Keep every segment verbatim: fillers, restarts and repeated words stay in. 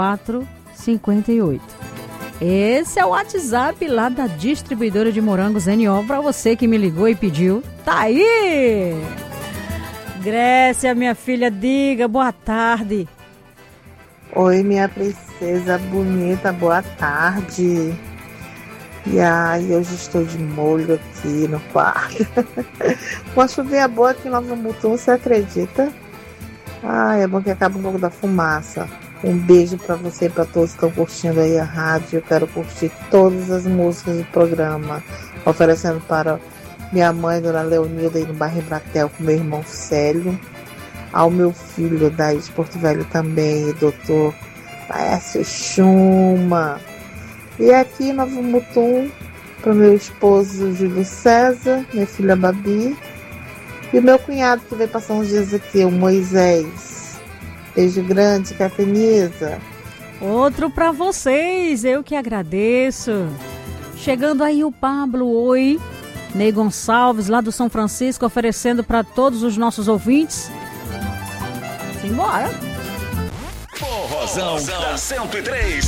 quatro cinquenta e oito. Esse é o WhatsApp lá da distribuidora de morangos N O para você que me ligou e pediu. Tá aí! Grécia, minha filha, diga boa tarde. Oi, minha princesa bonita, boa tarde. E aí, hoje estou de molho aqui no quarto. Uma chuvinha boa aqui em Nova Mutum, você acredita? Ah, é bom que acaba um pouco da fumaça. Um beijo pra você e pra todos que estão curtindo aí a rádio. Eu quero curtir todas as músicas do programa, oferecendo para minha mãe, dona Leonilda, aí no bairro Bratel, com meu irmão Célio, ao meu filho daí de Porto Velho também, doutor Laércio Chuma. E aqui em Novo Mutum, para o meu esposo Júlio César, minha filha Babi, e o meu cunhado que veio passar uns dias aqui, o Moisés. Beijo grande, Catanisa. Outro pra vocês, eu que agradeço. Chegando aí o Pablo, oi. Ney Gonçalves, lá do São Francisco, oferecendo para todos os nossos ouvintes. Simbora. Forrozão da cento e três.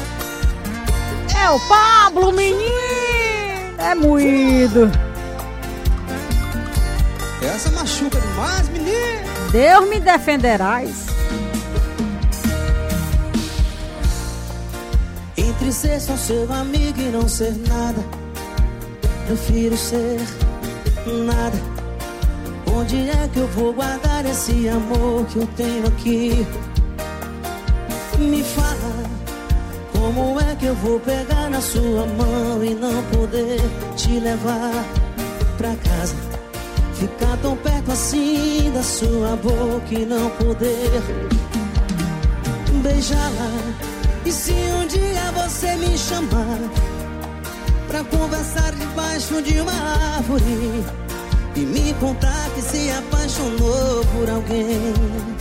É o Pablo, menino. É moído. Essa machuca demais, menino. Deus me defenderás. Entre ser só seu amigo e não ser nada, prefiro ser nada. Onde é que eu vou guardar esse amor que eu tenho aqui? Me fala, como é que eu vou pegar na sua mão e não poder te levar pra casa? Ficar tão perto assim da sua boca e não poder beijá-la. E se um dia você me chamar pra conversar debaixo de uma árvore e me contar que se apaixonou por alguém,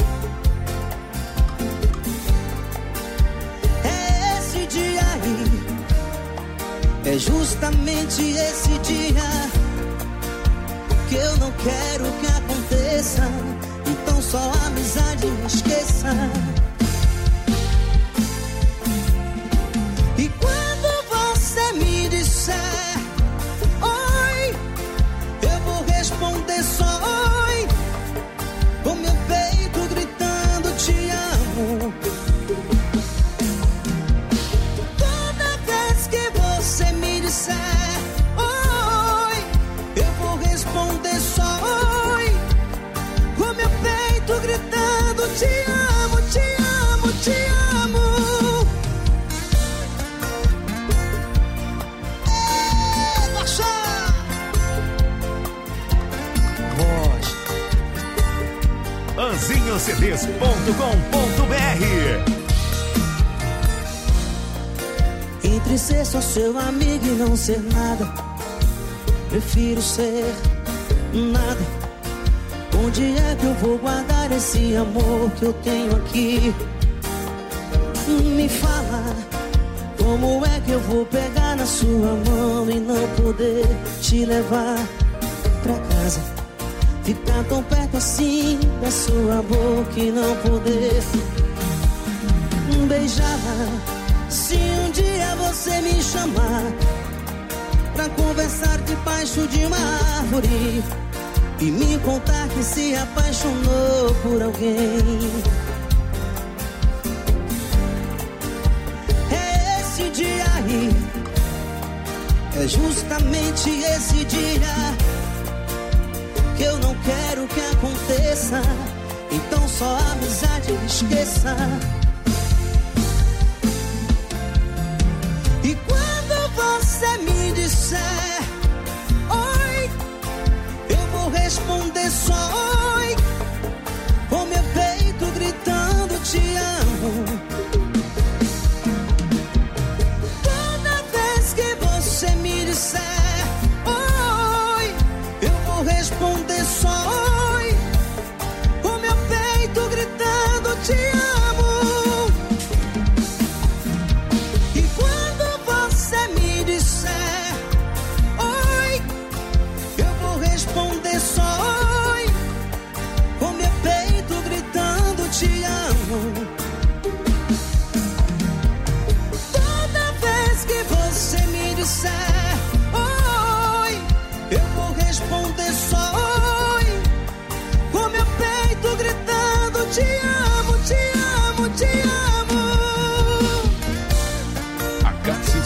é esse dia aí, é justamente esse dia que eu não quero que aconteça. Então só a amizade me esqueça. E quando você me disser oi, eu vou responder só oi, com meu peito gritando te amo. Toda vez que você me disser oi, eu vou responder só oi, com meu peito gritando te amo, te amo, te amo. anzinho c d s ponto com ponto b r. Entre ser só seu amigo e não ser nada, prefiro ser nada. Onde é que eu vou guardar esse amor que eu tenho aqui? Me fala, como é que eu vou pegar na sua mão e não poder te levar pra casa? Ficar tão perto assim da sua boca e não poder beijar. Se um dia você me chamar pra conversar debaixo de uma árvore e me contar que se apaixonou por alguém, é esse dia aí, é justamente esse dia que eu não quero que aconteça. Então só a amizade esqueça. E quando você me disser oi, eu vou responder só oi, com meu peito gritando te amo. Toda vez que você me disser oi, eu vou responder só oi, com meu peito gritando te amo.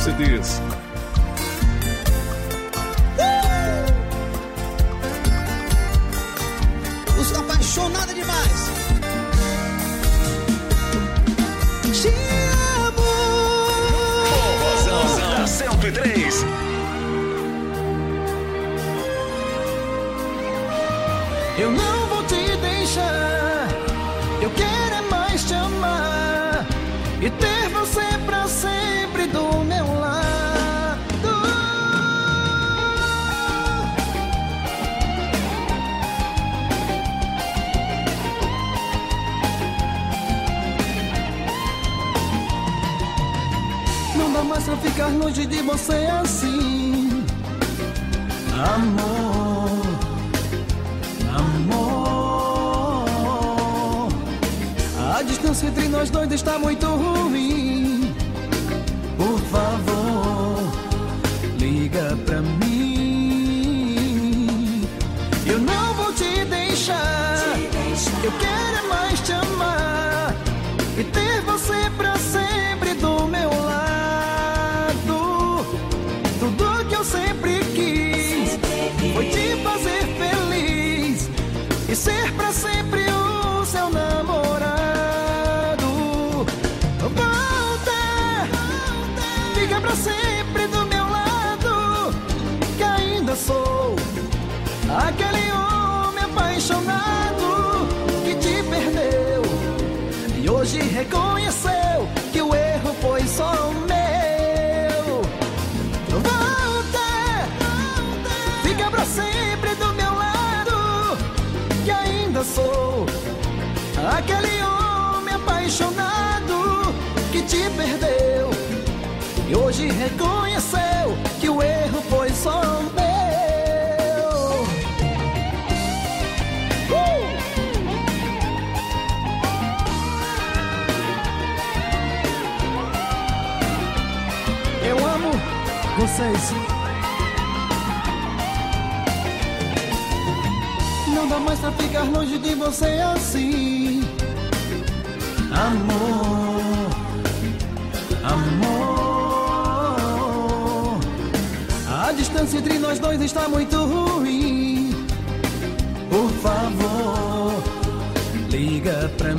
C Ds. Eu sou apaixonada demais. Te amo. Forrozão da cento e três. Eu não vou te deixar. Eu quero é mais te amar e ter você pra sempre do meu lado. Não dá mais pra ficar longe de você assim, amor, amor. A distância entre nós dois está muito ruim. Por favor, liga pra mim. Eu não vou te deixar. Eu quero é mais te amar e ter você pra sempre do meu lado. Tudo que eu sempre quis foi te fazer feliz e ser pra sempre o seu namorado. Volta, fica pra sempre do meu lado, que ainda sou aquele homem apaixonado que te perdeu e hoje reconheceu que o erro foi só meu. Volta, fica pra sempre do meu lado, que ainda sou aquele homem apaixonado que te perdeu e hoje reconheceu que o erro foi só meu. Uh! Eu amo vocês. Não dá mais pra ficar longe de você assim, amor, amor. A distância entre nós dois está muito ruim. Por favor, liga pra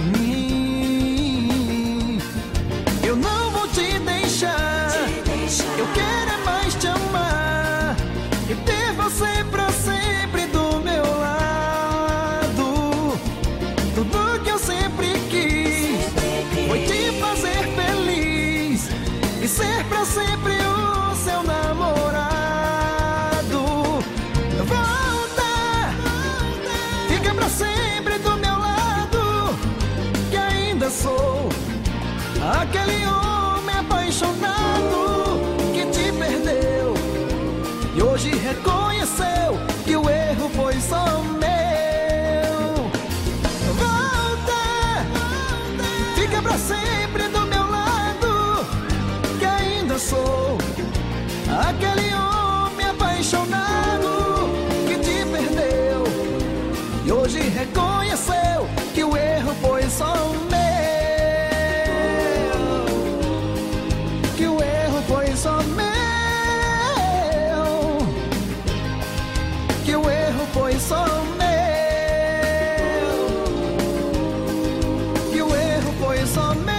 mim. Eu não vou te deixar. Eu quero é mais te amar e ter você pra sempre do meu lado. Tudo que eu sempre quis foi te fazer feliz e ser pra sempre o seu namorado. Volta, fica pra sempre do meu lado, que ainda sou aquele homem apaixonado que te perdeu e hoje reconheceu que o erro foi só meu. Volta, fica pra sempre do meu lado, que ainda sou aquele homem apaixonado que te perdeu e hoje reconheceu que o erro foi só meu. Que o erro foi só meu. Que o erro foi só meu. Que o erro foi só meu.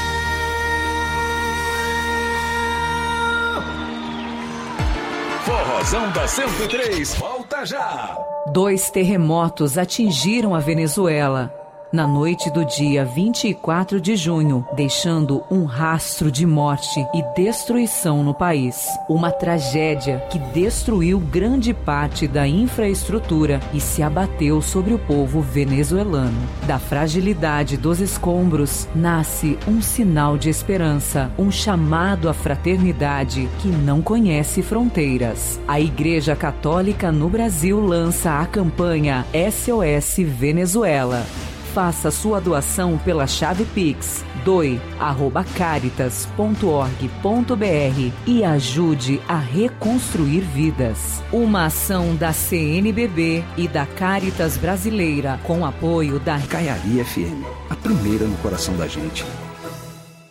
Forrozão da cento e três, volta já! Dois terremotos atingiram a Venezuela na noite do dia vinte e quatro de junho, deixando um rastro de morte e destruição no país. Uma tragédia que destruiu grande parte da infraestrutura e se abateu sobre o povo venezuelano. Da fragilidade dos escombros nasce um sinal de esperança, um chamado à fraternidade que não conhece fronteiras. A Igreja Católica no Brasil lança a campanha S O S Venezuela. Faça sua doação pela chave Pix doe arroba caritas ponto org ponto br e ajude a reconstruir vidas. Uma ação da C N B B e da Caritas Brasileira com apoio da Caiari F M, a primeira no coração da gente. A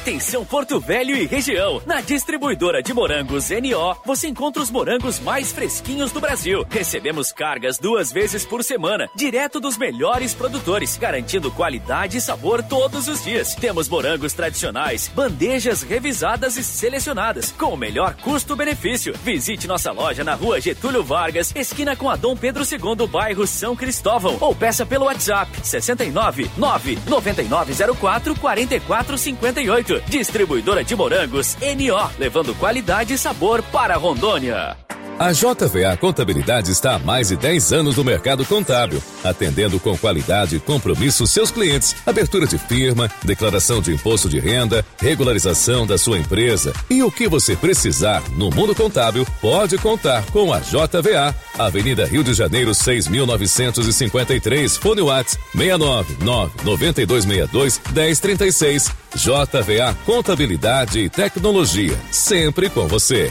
Atenção Porto Velho e região. Na distribuidora de morangos N O, você encontra os morangos mais fresquinhos do Brasil. Recebemos cargas duas vezes por semana, direto dos melhores produtores, garantindo qualidade e sabor todos os dias. Temos morangos tradicionais, bandejas revisadas e selecionadas, com o melhor custo-benefício. Visite nossa loja na rua Getúlio Vargas, esquina com a Dom Pedro segundo, bairro São Cristóvão, ou peça pelo WhatsApp sessenta e nove, nove nove nove zero quatro, quatro quatro cinco oito. Distribuidora de morangos N O, levando qualidade e sabor para Rondônia. A J V A Contabilidade está há mais de dez anos no mercado contábil, atendendo com qualidade e compromisso seus clientes. Abertura de firma, declaração de imposto de renda, regularização da sua empresa e o que você precisar no mundo contábil, pode contar com a J V A. Avenida Rio de Janeiro, seis mil novecentos e cinquenta e três, fone WhatsApp seis nove nove, nove dois seis dois, um zero três seis. J V A Contabilidade e Tecnologia, sempre com você.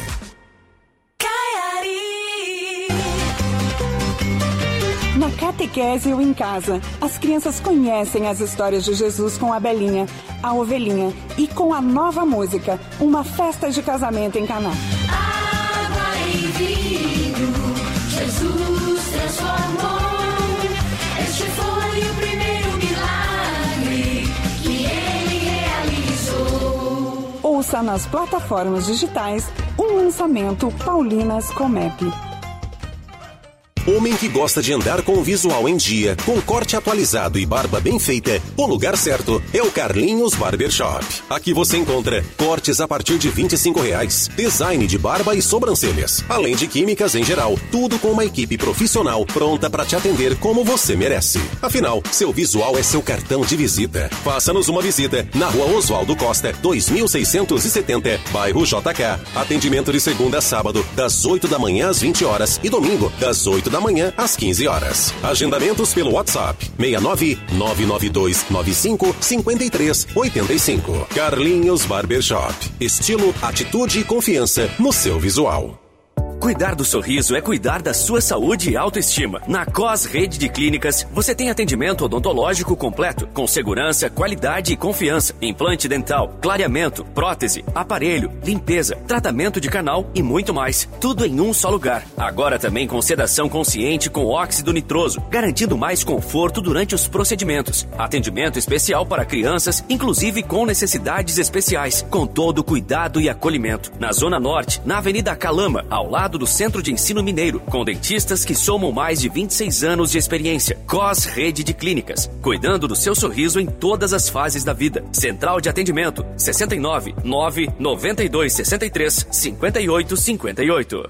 Na Catequese ou em casa, as crianças conhecem as histórias de Jesus com a Belinha, a ovelhinha e com a nova música, Uma Festa de Casamento em Caná. Água e vinho, Jesus transformou. Este foi o primeiro milagre que ele realizou. Ouça nas plataformas digitais um lançamento Paulinas Comep. Homem que gosta de andar com o visual em dia, com corte atualizado e barba bem feita, o lugar certo é o Carlinhos Barbershop. Aqui você encontra cortes a partir de vinte e cinco reais, design de barba e sobrancelhas, além de químicas em geral, tudo com uma equipe profissional pronta para te atender como você merece. Afinal, seu visual é seu cartão de visita. Faça-nos uma visita na rua Oswaldo Costa, dois mil seiscentos e setenta, bairro J K. Atendimento de segunda a sábado, das oito da manhã às vinte horas e domingo, das oito da manhã às quinze horas. Agendamentos pelo WhatsApp seis nove nove nove dois nove cinco cinco três oito cinco. Carlinhos Barbershop. Estilo, atitude e confiança no seu visual. Cuidar do sorriso é cuidar da sua saúde e autoestima. Na Cos Rede de Clínicas, você tem atendimento odontológico completo, com segurança, qualidade e confiança. Implante dental, clareamento, prótese, aparelho, limpeza, tratamento de canal e muito mais. Tudo em um só lugar. Agora também com sedação consciente com óxido nitroso, garantindo mais conforto durante os procedimentos. Atendimento especial para crianças, inclusive com necessidades especiais, com todo o cuidado e acolhimento. Na Zona Norte, na Avenida Calama, ao lado do Centro de Ensino Mineiro, com dentistas que somam mais de vinte e seis anos de experiência. Cos Rede de Clínicas, cuidando do seu sorriso em todas as fases da vida. Central de atendimento, sessenta e nove, nove nove dois seis três cinco oito cinco oito.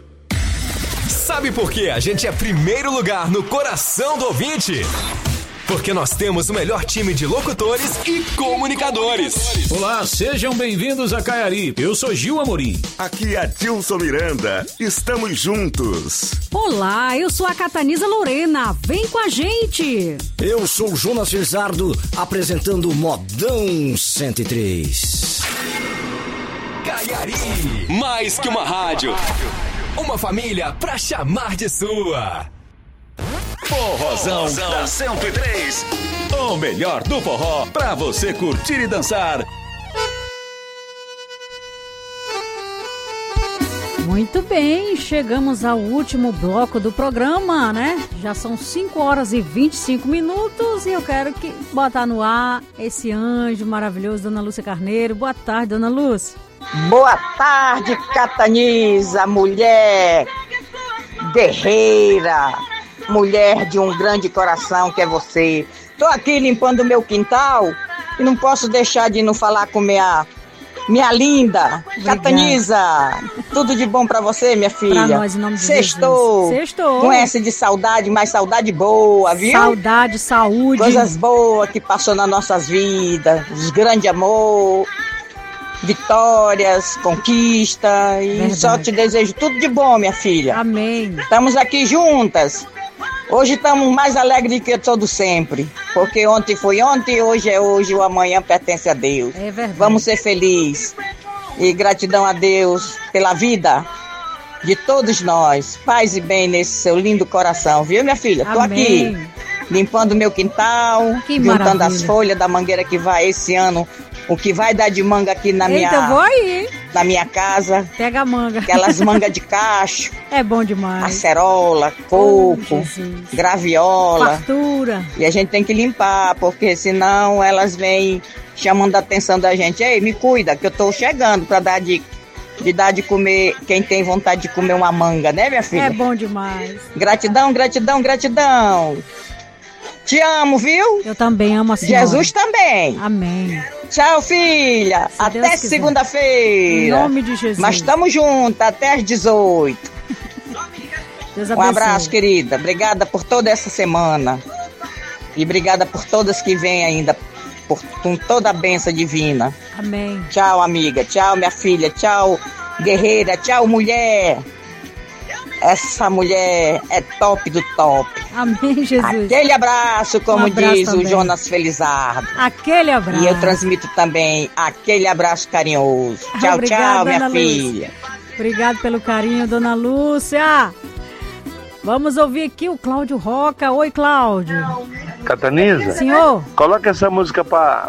Sabe por que a gente é primeiro lugar no coração do ouvinte? Porque nós temos o melhor time de locutores e comunicadores. Olá, sejam bem-vindos a Caiari. Eu sou Gil Amorim. Aqui é Dilson Miranda. Estamos juntos. Olá, eu sou a Cataniza Lorena. Vem com a gente. Eu sou o Jonas Firzardo, apresentando o Modão cento e três. Caiari, mais que uma rádio. Uma família pra chamar de sua. Forrozão da cento e três. O melhor do forró pra você curtir e dançar. Muito bem, chegamos ao último bloco do programa, né? Já são cinco horas e vinte e cinco minutos e eu quero que botar no ar esse anjo maravilhoso, Dona Lúcia Carneiro. Boa tarde, Dona Lúcia. Boa tarde, Cataniza, mulher guerreira, mulher de um grande coração que é você. Tô aqui limpando o meu quintal e não posso deixar de não falar com minha, minha linda Obrigada. Cataniza. Tudo de bom pra você, minha filha. Pra nós, em nome de Sextou. Jesus. Sextou. Com essa de saudade, mas saudade boa, viu? Saudade, saúde. Coisas boas que passou nas nossas vidas. Os grandes amor, vitórias, conquista. E Verdade. Só te desejo tudo de bom, minha filha. Amém. Estamos aqui juntas. Hoje estamos mais alegres que todo sempre, porque ontem foi ontem, hoje é hoje, o amanhã pertence a Deus. É verdade. Vamos ser felizes e gratidão a Deus pela vida de todos nós. Paz e bem nesse seu lindo coração, viu, minha filha? Tô Amém. aqui limpando meu quintal, Que juntando maravilha. as folhas da mangueira que vai esse ano, o que vai dar de manga aqui na minha, Eita, eu vou aí, hein? na minha casa. Pega a manga. Aquelas mangas de cacho, É bom demais. acerola, Oh, coco, Jesus. graviola. Fartura. E a gente tem que limpar, porque senão elas vêm chamando a atenção da gente. Ei, me cuida, que eu tô chegando pra dar de, de dar de comer quem tem vontade de comer uma manga, né, minha filha? É bom demais. Gratidão, gratidão, gratidão. Te amo, viu? Eu também amo a senhora. Jesus também. Amém. Tchau, filha. Se Deus até quiser. segunda-feira. Em nome de Jesus. Mas estamos juntos até às dezoito. Deus Um abençoe. abraço, querida. Obrigada por toda essa semana. E obrigada por todas que vêm ainda, por, com toda a bênção divina. Amém. Tchau, amiga. Tchau, minha filha. Tchau, guerreira. Tchau, mulher. Essa mulher é top do top. Amém, Jesus. Aquele abraço, como Um abraço diz também. o Jonas Felizardo. Aquele abraço. E eu transmito também aquele abraço carinhoso. Tchau, Obrigada, tchau, minha Ana filha. Obrigado pelo carinho, dona Lúcia. Vamos ouvir aqui o Cláudio Roca. Oi, Cláudio. Cataniza? Senhor? Coloca essa música pra,